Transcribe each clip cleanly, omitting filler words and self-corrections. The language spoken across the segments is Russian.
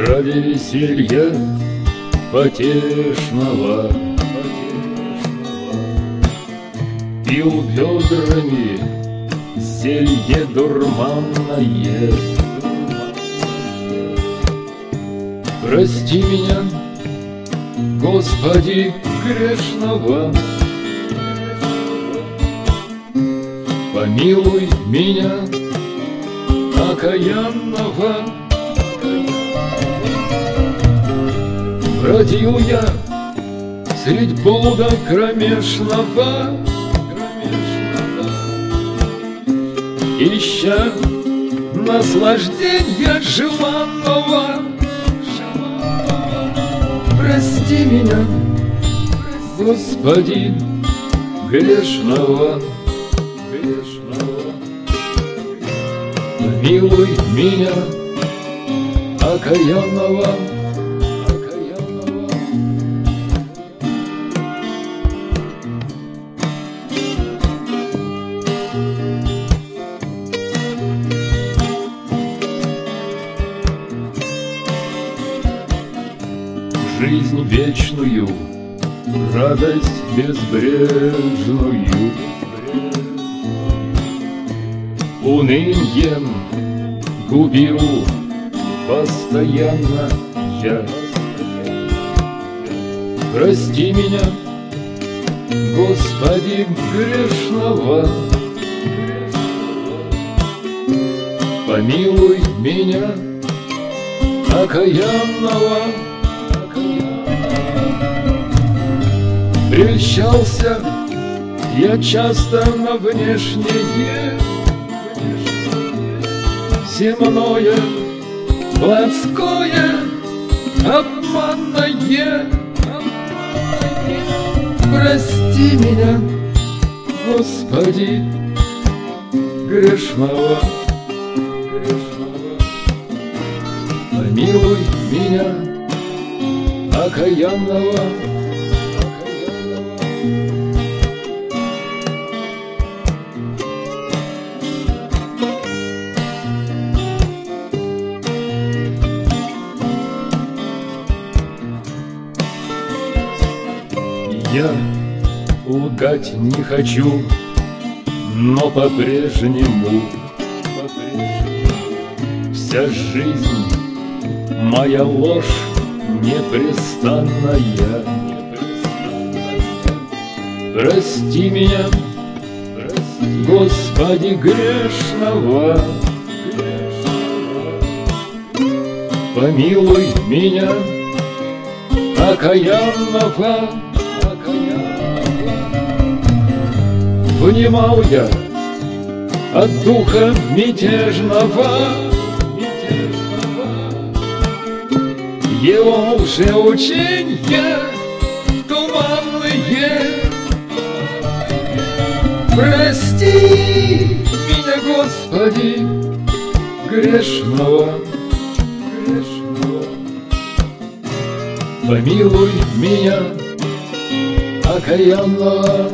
Ради веселья потешного пил бедрами зелье дурманное. Прости меня, Господи, грешного, помилуй меня, окаянного. Бродил я средь блуда кромешного, ища наслаждения желанного. Прости меня, Господи, грешного, помилуй меня, окаянного. Жизнь вечную, радость безбрежную унынием губил постоянно я. Прости меня, Господи, грешного, помилуй меня, окаянного. Прельщался я часто на внешнее, земное, плотское, обманное. Прости меня, Господи, грешного, помилуй меня, окаянного. Я лгать не хочу, но по-прежнему вся жизнь моя ложь непрестанная. Прости меня, Господи, грешного, помилуй меня, окаянного. Внимал я от духа мятежного, его уже ученья туманные. Прости меня, Господи, грешного, помилуй меня, окаянного.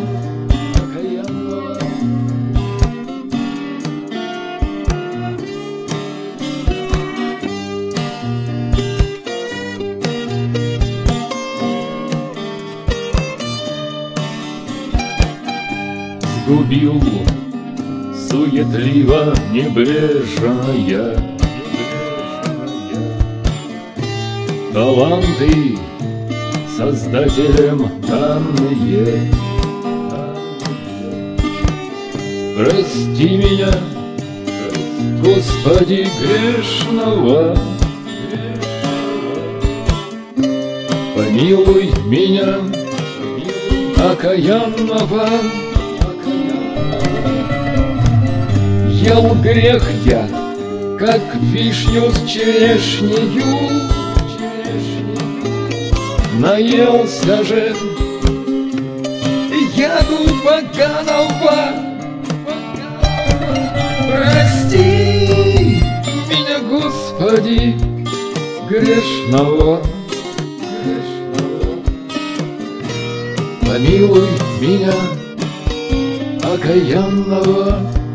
Сгубил суетливо небрежная таланты Создателем данные. Прости меня, Господи, грешного, помилуй меня, окаянного. Ел грех я, как вишню с черешнею, наелся же яду поганого. Прости меня, Господи, грешного, помилуй меня, окаянного.